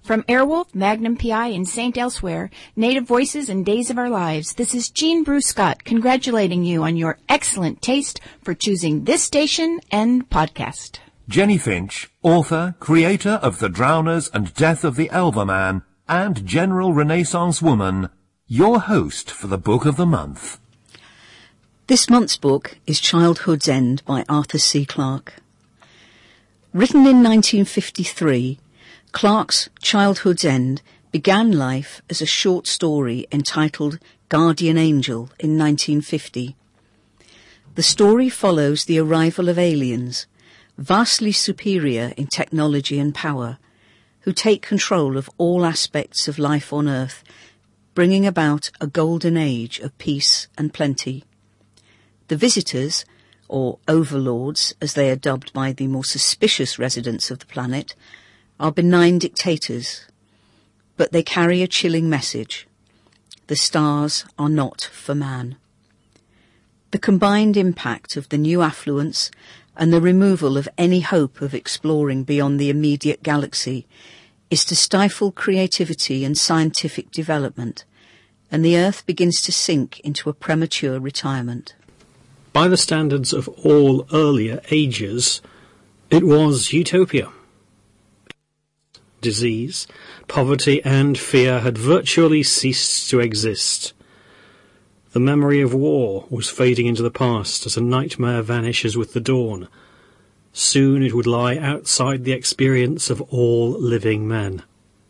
From Airwolf, Magnum PI, and St. Elsewhere, Native Voices and Days of Our Lives, this is Jean Bruce Scott congratulating you on your excellent taste for choosing this station and podcast. Jenny Finch, author, creator of The Drowners and Death of the Elver Man, and General Renaissance Woman, your host for the Book of the Month. This month's book is Childhood's End by Arthur C. Clarke. Written in 1953, Clarke's Childhood's End began life as a short story entitled Guardian Angel in 1950. The story follows the arrival of aliens, vastly superior in technology and power, who take control of all aspects of life on Earth, bringing about a golden age of peace and plenty. The visitors, or overlords as they are dubbed by the more suspicious residents of the planet, are benign dictators, but they carry a chilling message. The stars are not for man. The combined impact of the new affluence and the removal of any hope of exploring beyond the immediate galaxy is to stifle creativity and scientific development, and the Earth begins to sink into a premature retirement. By the standards of all earlier ages, it was utopia. Disease, poverty and fear had virtually ceased to exist. The memory of war was fading into the past as a nightmare vanishes with the dawn. Soon it would lie outside the experience of all living men.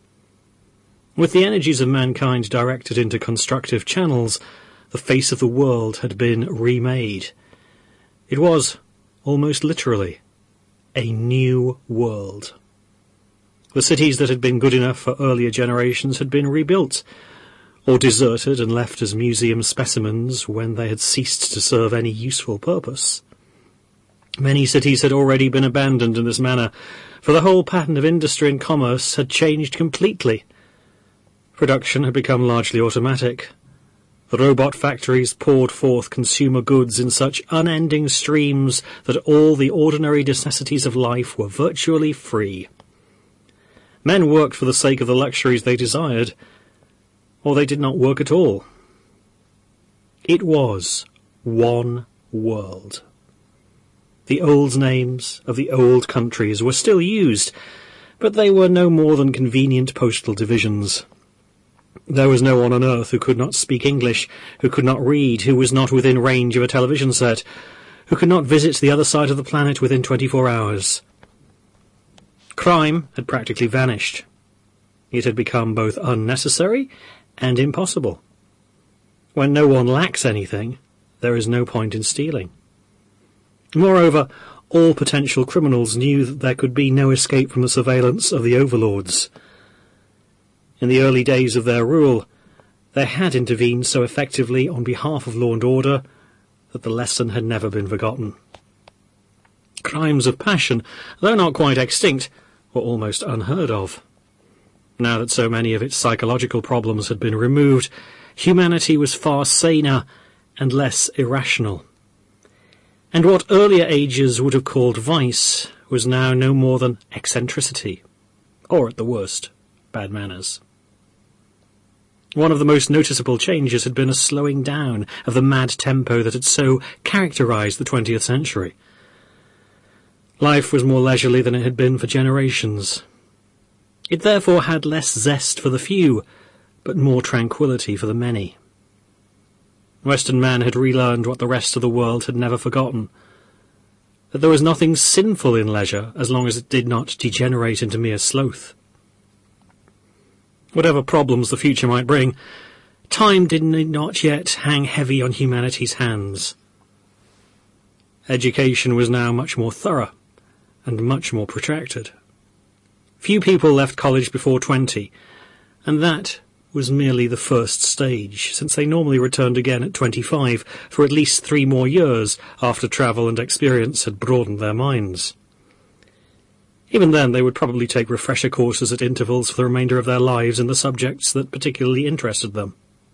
With the energies of mankind directed into constructive channels, the face of the world had been remade. It was, almost literally, a new world. The cities that had been good enough for earlier generations had been rebuilt, or deserted and left as museum specimens when they had ceased to serve any useful purpose. Many cities had already been abandoned in this manner, for the whole pattern of industry and commerce had changed completely. Production had become largely automatic. The robot factories poured forth consumer goods in such unending streams that all the ordinary necessities of life were virtually free. Men worked for the sake of the luxuries they desired, or they did not work at all. It was one world. The old names of the old countries were still used, but they were no more than convenient postal divisions. There was no one on Earth who could not speak English, who could not read, who was not within range of a television set, who could not visit the other side of the planet within 24 hours. Crime had practically vanished. It had become both unnecessary and impossible. When no one lacks anything, there is no point in stealing. Moreover, all potential criminals knew that there could be no escape from the surveillance of the overlords. In the early days of their rule, they had intervened so effectively on behalf of law and order that the lesson had never been forgotten. Crimes of passion, though not quite extinct, were almost unheard of. Now that so many of its psychological problems had been removed, humanity was far saner and less irrational. And what earlier ages would have called vice was now no more than eccentricity, or at the worst, bad manners. One of the most noticeable changes had been a slowing down of the mad tempo that had so characterized the 20th century. Life was more leisurely than it had been for generations. It therefore had less zest for the few, but more tranquillity for the many. Western man had relearned what the rest of the world had never forgotten, that there was nothing sinful in leisure as long as it did not degenerate into mere sloth. Whatever problems the future might bring, time did not yet hang heavy on humanity's hands. Education was now much more thorough and much more protracted. Few people left college before 20, and that was merely the first stage, since they normally returned again at 25 for at least 3 more years after travel and experience had broadened their minds. Even then, they would probably take refresher courses at intervals for the remainder of their lives in the subjects that particularly interested them.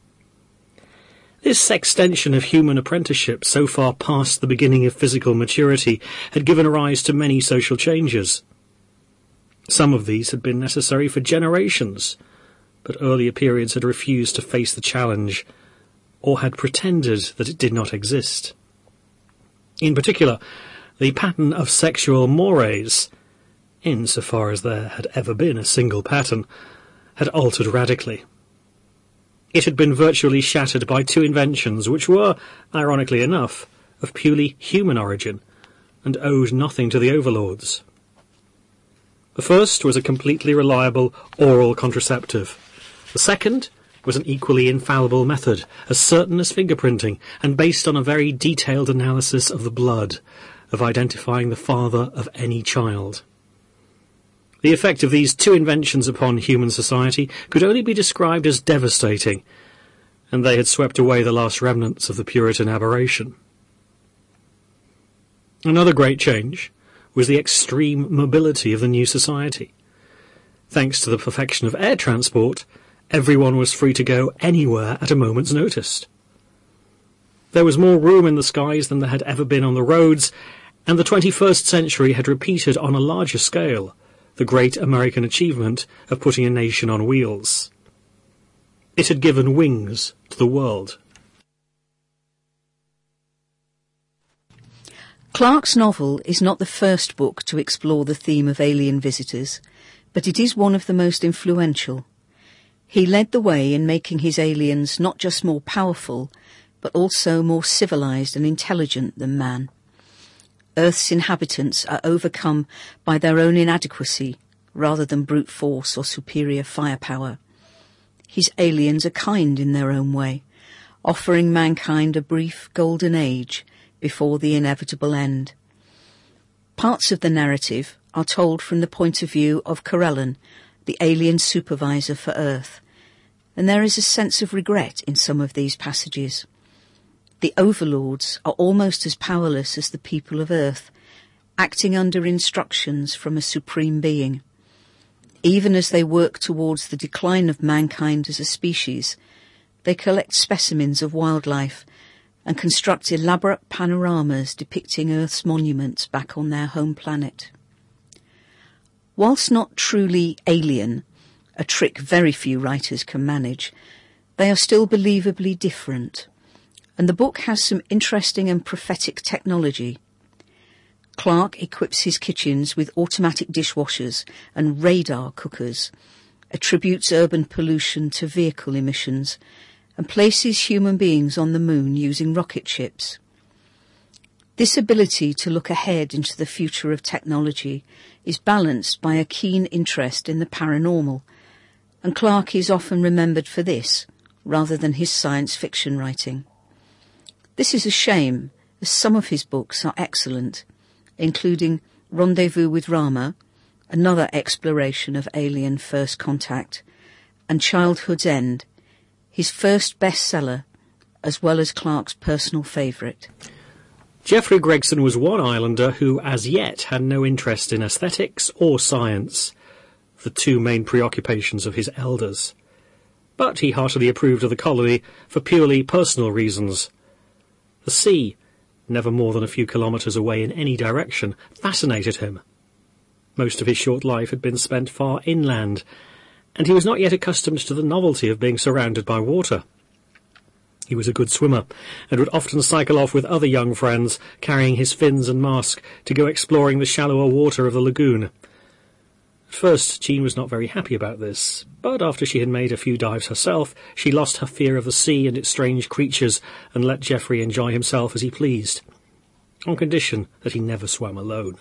This extension of human apprenticeship so far past the beginning of physical maturity had given rise to many social changes. Some of these had been necessary for generations, but earlier periods had refused to face the challenge, or had pretended that it did not exist. In particular, the pattern of sexual mores, insofar as there had ever been a single pattern, had altered radically. It had been virtually shattered by two inventions which were, ironically enough, of purely human origin, and owed nothing to the overlords. The first was a completely reliable oral contraceptive. The second was an equally infallible method, as certain as fingerprinting, and based on a very detailed analysis of the blood, of identifying the father of any child. The effect of these two inventions upon human society could only be described as devastating, and they had swept away the last remnants of the Puritan aberration. Another great change was the extreme mobility of the new society. Thanks to the perfection of air transport, everyone was free to go anywhere at a moment's notice. There was more room in the skies than there had ever been on the roads, and the 21st century had repeated on a larger scale the great American achievement of putting a nation on wheels. It had given wings to the world. Clarke's novel is not the first book to explore the theme of alien visitors, but it is one of the most influential. He led the way in making his aliens not just more powerful, but also more civilized and intelligent than man. Earth's inhabitants are overcome by their own inadequacy, rather than brute force or superior firepower. His aliens are kind in their own way, offering mankind a brief golden age before the inevitable end. Parts of the narrative are told from the point of view of Corellan, the alien supervisor for Earth, and there is a sense of regret in some of these passages. The overlords are almost as powerless as the people of Earth, acting under instructions from a supreme being. Even as they work towards the decline of mankind as a species, they collect specimens of wildlife and construct elaborate panoramas depicting Earth's monuments back on their home planet. Whilst not truly alien, a trick very few writers can manage, they are still believably different, and the book has some interesting and prophetic technology. Clarke equips his kitchens with automatic dishwashers and radar cookers, attributes urban pollution to vehicle emissions, and places human beings on the moon using rocket ships. This ability to look ahead into the future of technology is balanced by a keen interest in the paranormal, and Clarke is often remembered for this, rather than his science fiction writing. This is a shame, as some of his books are excellent, including Rendezvous with Rama, another exploration of alien first contact, and Childhood's End, his first bestseller, as well as Clarke's personal favourite. Geoffrey Gregson was one islander who as yet had no interest in aesthetics or science, the two main preoccupations of his elders. But he heartily approved of the colony for purely personal reasons. The sea, never more than a few kilometres away in any direction, fascinated him. Most of his short life had been spent far inland, and he was not yet accustomed to the novelty of being surrounded by water. He was a good swimmer, and would often cycle off with other young friends, carrying his fins and mask, to go exploring the shallower water of the lagoon. At first, Jean was not very happy about this, but after she had made a few dives herself, she lost her fear of the sea and its strange creatures, and let Geoffrey enjoy himself as he pleased, on condition that he never swam alone.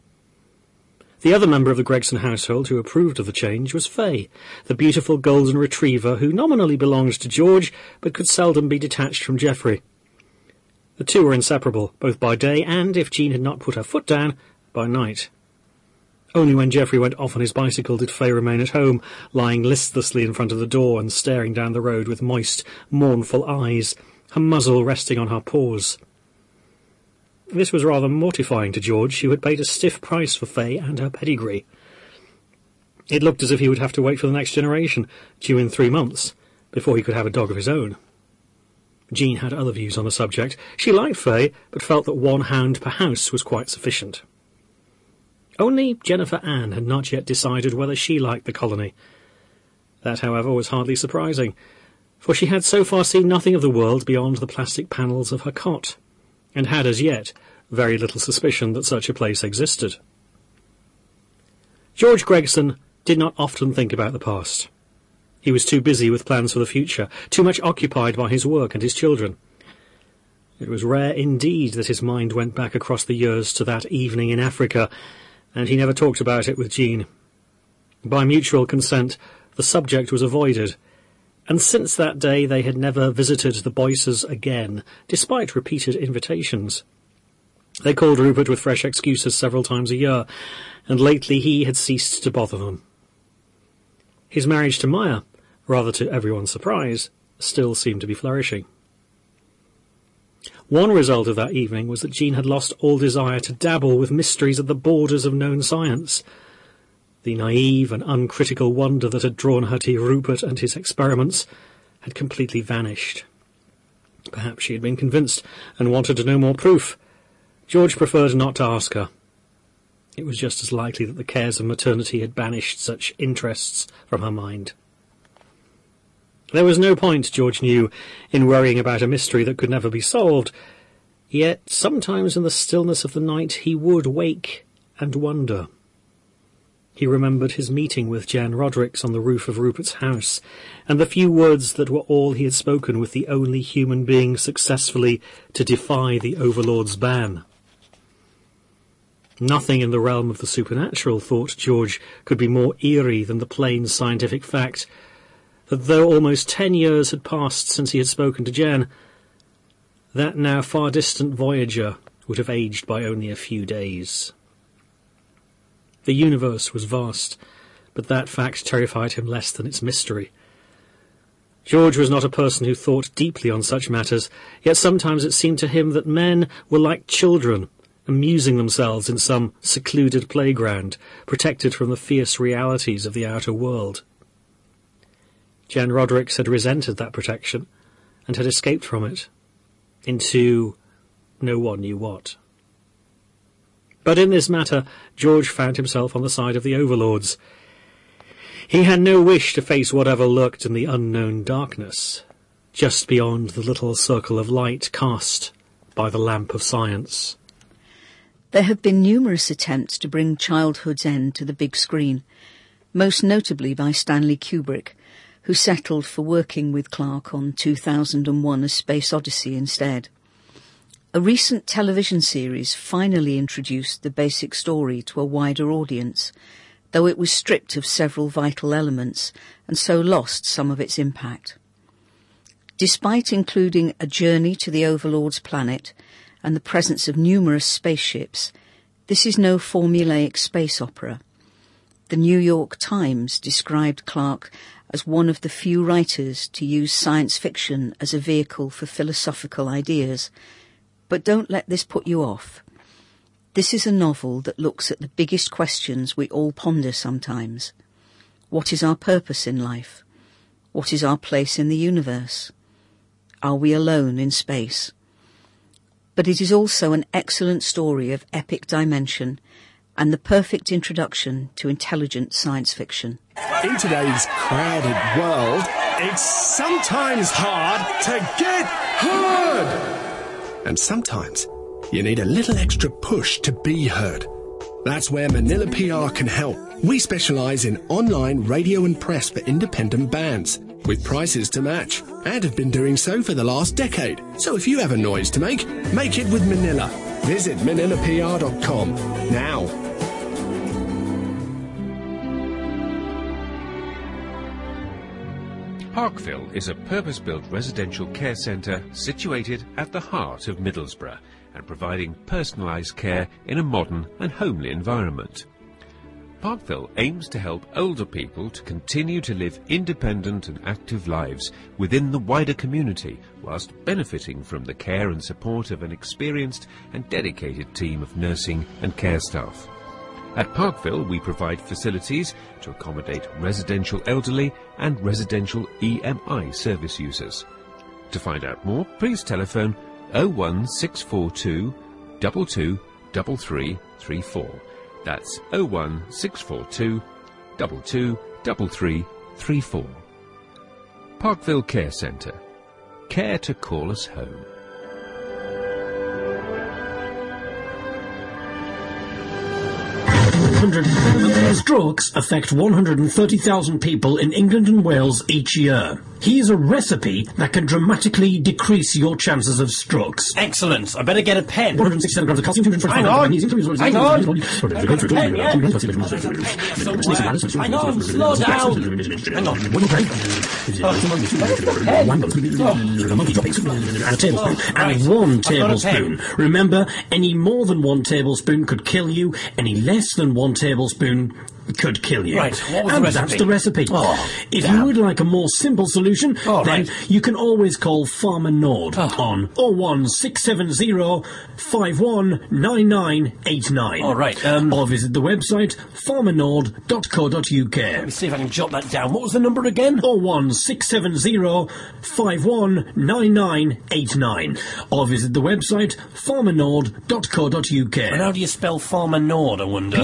The other member of the Gregson household who approved of the change was Fay, the beautiful golden retriever who nominally belonged to George, but could seldom be detached from Geoffrey. The two were inseparable, both by day and, if Jean had not put her foot down, by night. Only when Geoffrey went off on his bicycle did Fay remain at home, lying listlessly in front of the door and staring down the road with moist, mournful eyes, her muzzle resting on her paws. This was rather mortifying to George, who had paid a stiff price for Fay and her pedigree. It looked as if he would have to wait for the next generation, due in 3 months, before he could have a dog of his own. Jean had other views on the subject. She liked Fay, but felt that one hound per house was quite sufficient. Only Jennifer Ann had not yet decided whether she liked the colony. That, however, was hardly surprising, for she had so far seen nothing of the world beyond the plastic panels of her cot, and had as yet very little suspicion that such a place existed. George Gregson did not often think about the past. He was too busy with plans for the future, too much occupied by his work and his children. It was rare indeed that his mind went back across the years to that evening in Africa, and he never talked about it with Jean. By mutual consent, the subject was avoided, and since that day they had never visited the Boyces again, despite repeated invitations. They called Rupert with fresh excuses several times a year, and lately he had ceased to bother them. His marriage to Maya, rather to everyone's surprise, still seemed to be flourishing. One result of that evening was that Jean had lost all desire to dabble with mysteries at the borders of known science. The naive and uncritical wonder that had drawn her to Rupert and his experiments had completely vanished. Perhaps she had been convinced and wanted to know more proof. George preferred not to ask her. It was just as likely that the cares of maternity had banished such interests from her mind. There was no point, George knew, in worrying about a mystery that could never be solved, yet sometimes in the stillness of the night he would wake and wonder. He remembered his meeting with Jan Rodericks on the roof of Rupert's house, and the few words that were all he had spoken with the only human being successfully to defy the Overlord's ban. Nothing in the realm of the supernatural, thought George, could be more eerie than the plain scientific fact that though almost 10 years had passed since he had spoken to Jan, that now far distant voyager would have aged by only a few days. The universe was vast, but that fact terrified him less than its mystery. George was not a person who thought deeply on such matters, yet sometimes it seemed to him that men were like children, amusing themselves in some secluded playground, protected from the fierce realities of the outer world. Jan Rodericks had resented that protection, and had escaped from it, into no one knew what. But in this matter, George found himself on the side of the overlords. He had no wish to face whatever lurked in the unknown darkness, just beyond the little circle of light cast by the lamp of science. There have been numerous attempts to bring Childhood's End to the big screen, most notably by Stanley Kubrick, who settled for working with Clarke on 2001: A Space Odyssey instead. A recent television series finally introduced the basic story to a wider audience, though it was stripped of several vital elements and so lost some of its impact. Despite including a journey to the Overlord's planet and the presence of numerous spaceships, this is no formulaic space opera. The New York Times described Clarke as one of the few writers to use science fiction as a vehicle for philosophical ideas. But don't let this put you off. This is a novel that looks at the biggest questions we all ponder sometimes. What is our purpose in life? What is our place in the universe? Are we alone in space? But it is also an excellent story of epic dimension and the perfect introduction to intelligent science fiction. In today's crowded world, it's sometimes hard to get heard. And sometimes you need a little extra push to be heard. That's where Manila PR can help. We specialise in online radio and press for independent bands, with prices to match, and have been doing so for the last decade. So if you have a noise to make it with Manila. Visit manilapr.com now. Parkville is a purpose-built residential care centre situated at the heart of Middlesbrough and providing personalised care in a modern and homely environment. Parkville aims to help older people to continue to live independent and active lives within the wider community whilst benefiting from the care and support of an experienced and dedicated team of nursing and care staff. At Parkville, we provide facilities to accommodate residential elderly and residential EMI service users. To find out more, please telephone 01642 223334. That's 01642 223334. Parkville Care Centre. Care to call us home. Strokes affect 130,000 people in England and Wales each year. Here's a recipe that can dramatically decrease your chances of strokes. Excellent. I better get a pen. 167 grams of calcium, 225 Hang on. Hang on. Hang on. Slow down. Hang on. And a tablespoon. And 1 tablespoon. Remember, any more than 1 tablespoon could kill you. Any less than 1 tablespoon could kill you. Right, what was the recipe? That's the recipe. Oh, if you would like a more simple solution, then you can always call Farmer Nord on 01670 519989. All right. Or visit the website farmernord.co.uk. Let me see if I can jot that down. What was the number again? 01670 519989. Or visit the website farmernord.co.uk. And how do you spell Farmer Nord, I wonder?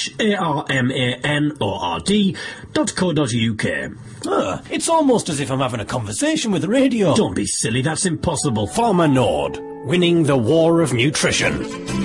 PHARMANORD.co.uk. It's almost as if I'm having a conversation with the radio. Don't be silly, that's impossible. Farmer Nord, winning the war of nutrition.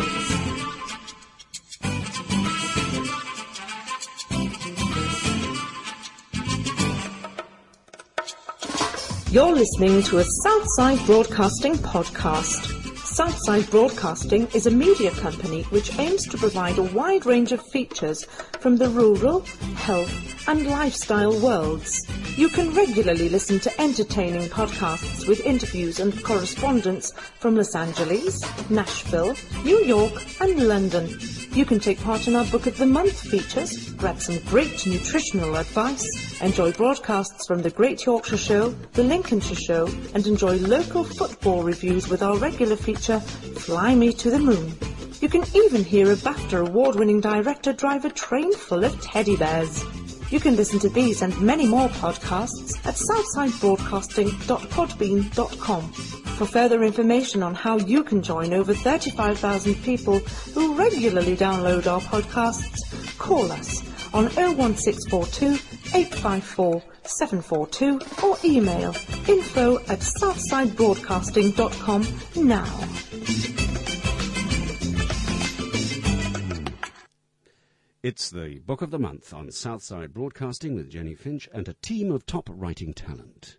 You're listening to a Southside Broadcasting podcast. Southside Broadcasting is a media company which aims to provide a wide range of features from the rural, health and lifestyle worlds. You can regularly listen to entertaining podcasts with interviews and correspondence from Los Angeles, Nashville, New York and London. You can take part in our Book of the Month features, grab some great nutritional advice, enjoy broadcasts from the Great Yorkshire Show, the Lincolnshire Show, and enjoy local football reviews with our regular feature, Fly Me to the Moon. You can even hear a BAFTA award-winning director drive a train full of teddy bears. You can listen to these and many more podcasts at southsidebroadcasting.podbean.com. For further information on how you can join over 35,000 people who regularly download our podcasts, call us on 01642 854 742 or email info@southsidebroadcasting.com now. It's the Book of the Month on Southside Broadcasting with Jenny Finch and a team of top writing talent.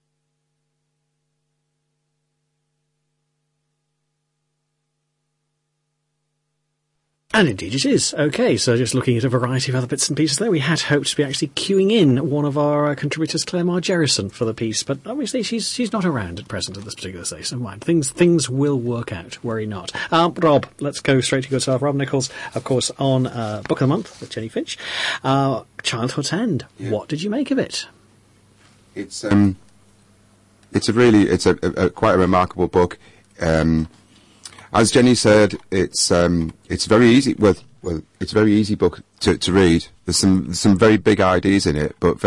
And indeed it is. Okay, so just looking at a variety of other bits and pieces there, we had hoped to be actually queuing in one of our contributors, Claire Margerison, for the piece, but obviously she's not around at present at this particular stage, so mind. Things will work out, worry not. Rob, let's go straight to yourself. Rob Nichols, of course, on Book of the Month with Jenny Finch. Childhood's End. Yeah. What did you make of it? It's a quite a remarkable book. As Jenny said, it's very easy. Well, it's a very easy book to read. There's some very big ideas in it, but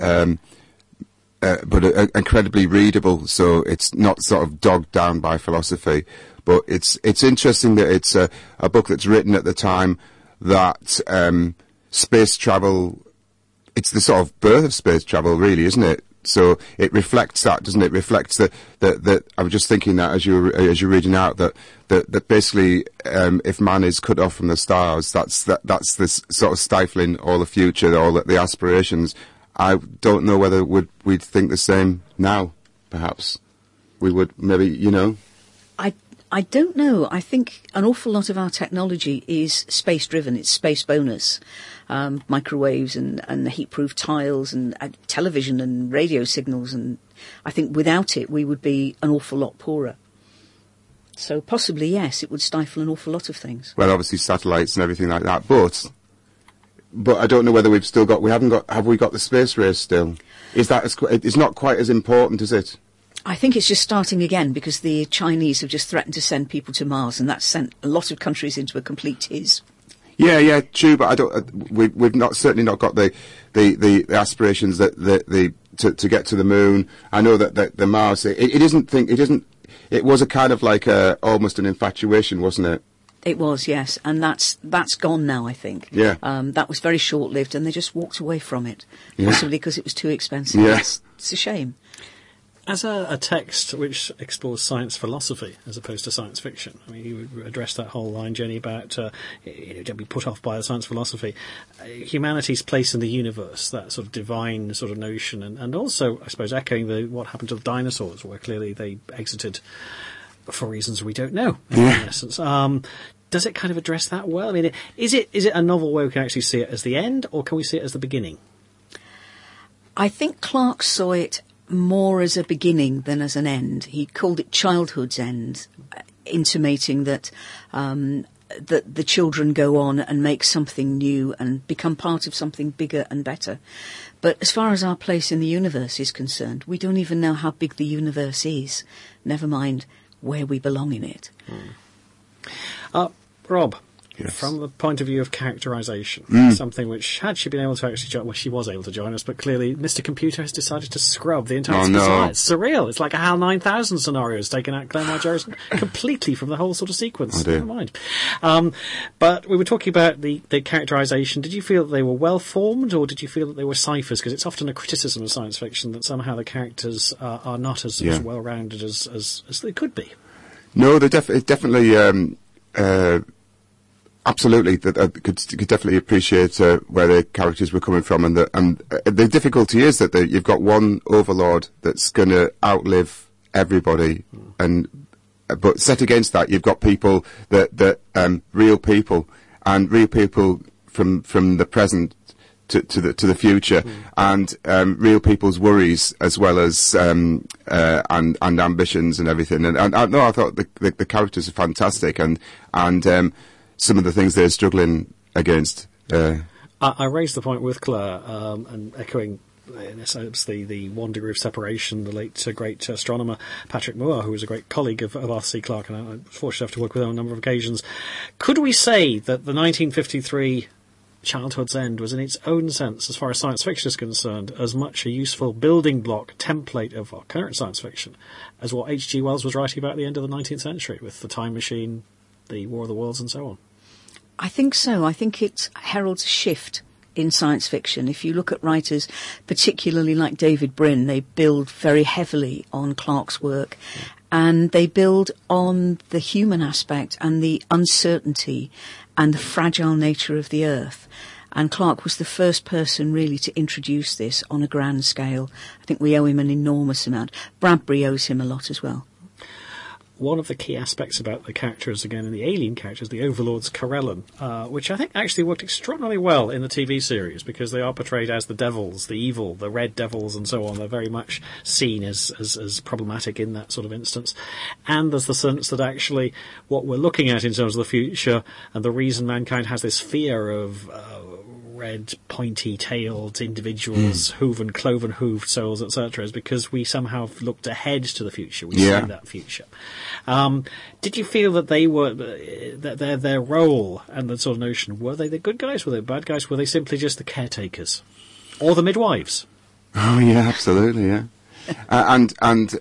incredibly readable. So it's not sort of dogged down by philosophy. But it's interesting that it's a book that's written at the time that space travel. It's the sort of birth of space travel, really, isn't it? So it reflects that, doesn't it? It reflects that I was just thinking that as you're reading out that basically if man is cut off from the stars, that's this sort of stifling all the future, all the aspirations. I don't know whether we'd think the same now. Perhaps we would. Maybe, you know. I don't know. I think an awful lot of our technology is space-driven. It's space bonus. Microwaves and heat-proof tiles and television and radio signals. And I think without it, we would be an awful lot poorer. So possibly, yes, it would stifle an awful lot of things. Well, obviously satellites and everything like that. But I don't know whether have we got the space race still? It's not quite as important, is it? I think it's just starting again because the Chinese have just threatened to send people to Mars, and that's sent a lot of countries into a complete tiz. Yeah, true. But we've certainly not got the aspirations to get to the moon. I know that the Mars. It was a kind of like almost an infatuation, wasn't it? It was, yes, and that's gone now, I think. Yeah. That was very short-lived, and they just walked away from it, possibly because it was too expensive. Yeah. It's a shame. As a text which explores science philosophy as opposed to science fiction, I mean, you addressed that whole line, Jenny, about don't be put off by the science philosophy. Humanity's place in the universe, that sort of divine sort of notion, and also, I suppose, echoing what happened to the dinosaurs, where clearly they exited for reasons we don't know, in essence. Does it kind of address that well? I mean, is it a novel where we can actually see it as the end, or can we see it as the beginning? I think Clarke saw it more as a beginning than as an end. He called it childhood's end, intimating that that the children go on and make something new and become part of something bigger and better. But as far as our place in the universe is concerned, we don't even know how big the universe is, never mind where we belong in it. Rob, yes. From the point of view of characterisation, something which, had she been able to actually join, well, she was able to join us, but clearly Mr. Computer has decided to scrub the entire design. It's surreal. It's like a HAL 9000 scenarios, taking out Glenn Marjorie completely from the whole sort of sequence. Never mind. But we were talking about the characterisation. Did you feel that they were well formed, or did you feel that they were ciphers? Because it's often a criticism of science fiction that somehow the characters are not as well rounded as they could be. No, they definitely. Absolutely, that could definitely appreciate where the characters were coming from, and the difficulty is that you've got one overlord that's going to outlive everybody, but set against that you've got people that real people from the present to the future, and real people's worries as well as and ambitions and everything. And no, I thought the characters are fantastic, and some of the things they're struggling against. I raised the point with Claire, and echoing, in a sense, the 1 degree of separation, the late great astronomer Patrick Moore, who was a great colleague of Arthur C. Clarke, and I was fortunate enough to work with him on a number of occasions. Could we say that the 1953 Childhood's End was, in its own sense, as far as science fiction is concerned, as much a useful building block template of our current science fiction as what H.G. Wells was writing about at the end of the 19th century, with the Time Machine, the War of the Worlds, and so on? I think so. I think it heralds a shift in science fiction. If you look at writers, particularly like David Brin, they build very heavily on Clarke's work, and they build on the human aspect and the uncertainty and the fragile nature of the Earth. And Clarke was the first person really to introduce this on a grand scale. I think we owe him an enormous amount. Bradbury owes him a lot as well. One of the key aspects about the characters, again, in the alien characters, the Overlords Corellan, which I think actually worked extraordinarily well in the TV series, because they are portrayed as the devils, the evil, the red devils, and so on. They're very much seen as problematic in that sort of instance. And there's the sense that actually what we're looking at in terms of the future, and the reason mankind has this fear of red, pointy-tailed individuals, cloven-hooved souls, etc., is because we somehow have looked ahead to the future. We see that future. Did you feel that they were that their role and the sort of notion, were they the good guys? Were they the bad guys? Were they simply just the caretakers or the midwives? Oh yeah, absolutely, yeah. And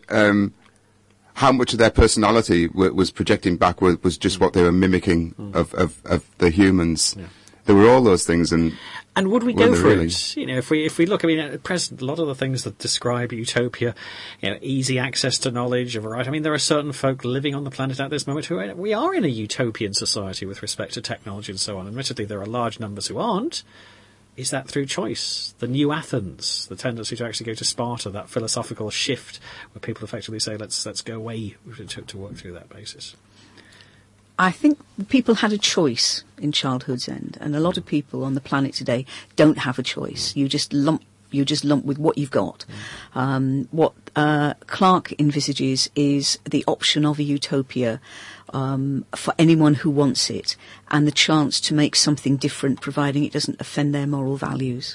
how much of their personality was projecting back was just what they were mimicking of the humans. Yeah. There were all those things, and would we go for it? You know, if we look, I mean, at present, a lot of the things that describe utopia, you know, easy access to knowledge, a variety. I mean, there are certain folk living on the planet at this moment who we are in a utopian society with respect to technology and so on. Admittedly, there are large numbers who aren't. Is that through choice? The new Athens, the tendency to actually go to Sparta, that philosophical shift where people effectively say, let's go away to work through that basis. I think people had a choice in Childhood's End, and a lot of people on the planet today don't have a choice. You just lump with what you've got. What Clarke envisages is the option of a utopia for anyone who wants it, and the chance to make something different, providing it doesn't offend their moral values.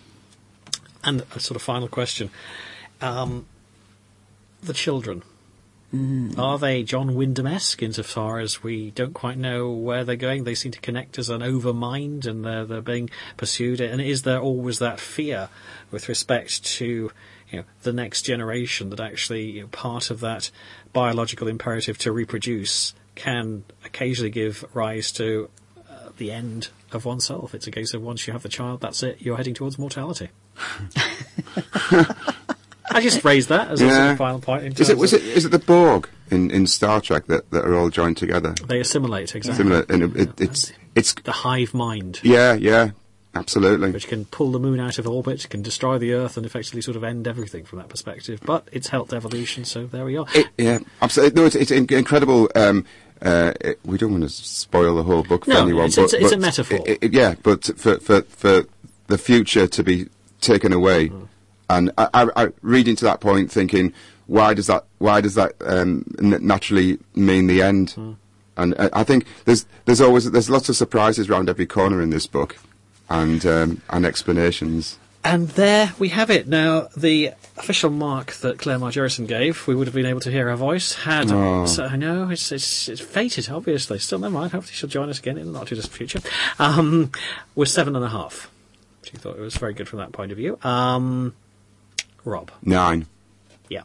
And a sort of final question. The children. Are they John Wyndham-esque insofar as we don't quite know where they're going? They seem to connect as an overmind, and they're being pursued. And is there always that fear with respect to, you know, the next generation, that actually, you know, part of that biological imperative to reproduce can occasionally give rise to the end of oneself. It's a case of once you have the child, that's it, you're heading towards mortality. I just raised that as a sort of final point. Is it the Borg in Star Trek that are all joined together? They assimilate, exactly. It's the hive mind. Yeah, absolutely. Which can pull the moon out of orbit, can destroy the Earth, and effectively sort of end everything from that perspective. But it's helped evolution, so there we are. Absolutely. No, it's incredible. We don't want to spoil the whole book for anyone. It's a metaphor. But for the future to be taken away, and I read into that point thinking, why does that naturally mean the end? And I think there's lots of surprises around every corner in this book, and explanations. And there we have it. Now, the official mark that Claire Margerison gave, we would have been able to hear her voice, had... So, I know, it's fated, obviously. Still, never mind. Hopefully she'll join us again in the not-too-distant future. Was 7.5. She thought it was very good from that point of view. Rob? 9. Yeah.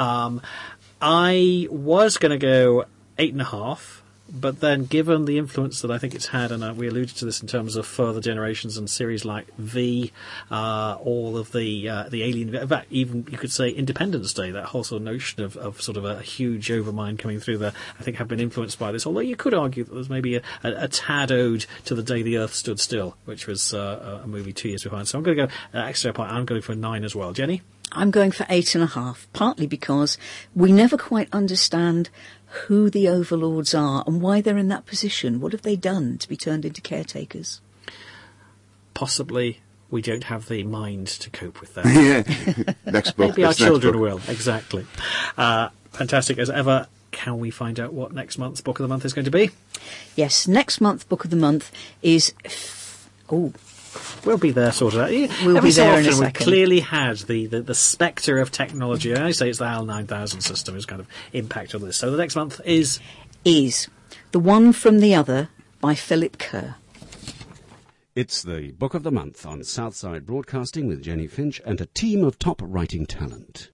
I was going to go 8.5. But then, given the influence that I think it's had, and we alluded to this in terms of further generations and series like V, all of the Alien, in fact, even you could say Independence Day, that whole sort of notion of sort of a huge overmind coming through there, I think have been influenced by this. Although you could argue that there's maybe a tad ode to The Day the Earth Stood Still, which was a movie 2 years behind. So I'm going to go extra point. I'm going for 9 as well. Jenny? I'm going for 8.5, partly because we never quite understand who the overlords are and why they're in that position. What have they done to be turned into caretakers? Possibly we don't have the mind to cope with that. Next book. Maybe our children will, exactly. Fantastic as ever. Can we find out what next month's Book of the Month is going to be? Yes, next month's Book of the Month is... We'll be there, sorted out. We'll be there in a second. We've clearly had the spectre of technology. I say it's the HAL 9000 system who's kind of impact on this. So the next month is The One from the Other by Philip Kerr. It's the Book of the Month on Southside Broadcasting with Jenny Finch and a team of top writing talent.